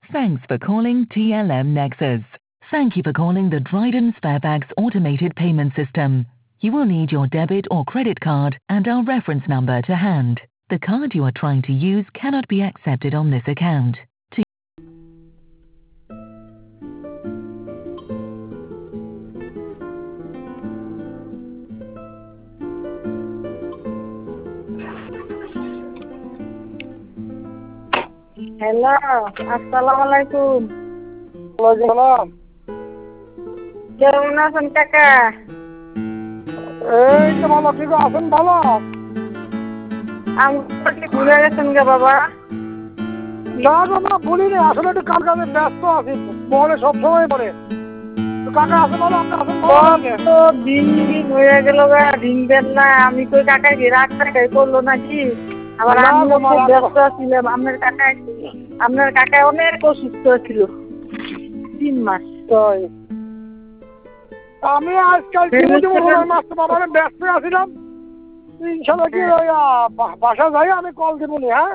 Thanks for calling TLM Nexus. Thank you for calling the Dryden Sparebags automated payment system. You will need your debit or credit card and our reference number to hand. The card you are trying to use cannot be accepted on this account. Hello, আসসালামু আলাইকুম। ওয়ালাইকুম সালাম। কেমন আছেন কাকা? এই তো ভালো, ঠিক আছেন? ভালো। আমাকে ভুলে গেছেন গে বাবা? না বাবা, ভুলিনি, আসলে একটু কাজে ব্যস্ত আছি, পরে সবসময় পরে। কাকা আছে ভালো, আপনি আছেন কত দিন হয়ে গেল গা, দিন দেন না। আমি কই কাকা কি রাগ টাকাই করলো নাকি? আবার আমি খুব ব্যস্ত ছিলাম। আপনার কাকা অনেক অসুস্থ ছিল 3 মাস। আমি আজকাল বাবার ব্যস্ত আছিলাম। ইনশাল্লাহ কি বাসা যাই আমি কল দেবনি। হ্যাঁ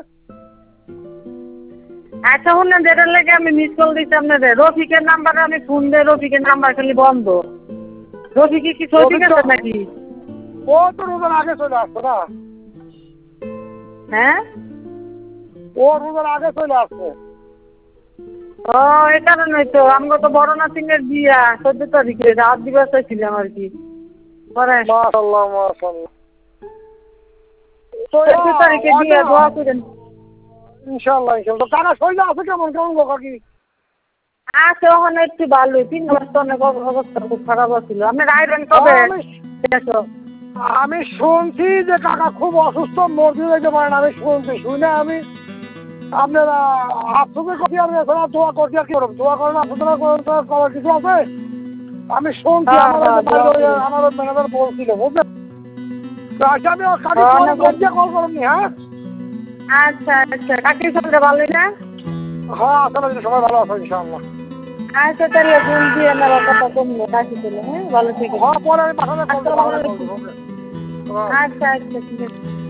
আচ্ছা, শুনেন, যেটার লাগে আমি মিস কল দিচ্ছি আপনাদের, রফিকের নাম্বারে আমি ফোন দেয়, রফিকের নাম্বার খালি বন্ধ। রফিকে কি ঠিক আছে নাকি? ও তো রোজার আগে চলে আসতো না। হ্যাঁ, ও রোজার আগে চলে আসছে। ও এই কারণে তো আমরা তো বড় নাতিনের বিয়া 14 তারিখে রাত দিবস ছিলাম আর কি। মাশাআল্লাহ মাশাআল্লাহ। 14 তারিখে বিয়া, দোয়া করেন। ইনশাআল্লাহ ইনশাআল্লাহ। কাকা শরীর আছে কেমন কেমন গো কাকি? আছে ওখানে একটু ভালো, 3 মাস তো অনেক অবস্থা খুব খারাপ ছিল। আপনি আইবেন কবে? আমি শুনছি যে কাকা খুব অসুস্থ, মরতে যেতে পারেন। আমি শুনছি, শুনে আমি আপনারা আপনাদের কপি আমি এছাড়া দোয়া করছি। আর কি করব, দোয়া করেন আপনারা করার কিছু আছে? আমি শুনছি আমার ম্যানেজার বলছিল, বুঝলেন? আচ্ছা, আমি কাকি কল করুন। হ্যাঁ আচ্ছা আচ্ছা, কাকির সঙ্গে ভালোই না? হ্যাঁ আসলে সবাই ভালো আছে ইনশাআল্লাহ। আচ্ছা তাহলে ফোন দিয়ে নেওয়া কথা কমলো, রাখি দিলে। হ্যাঁ, ভালো থেকে। হ্যাঁ পরে আমি বাসাতে কল দেবো। আচ্ছা আচ্ছা, ঠিক আছে।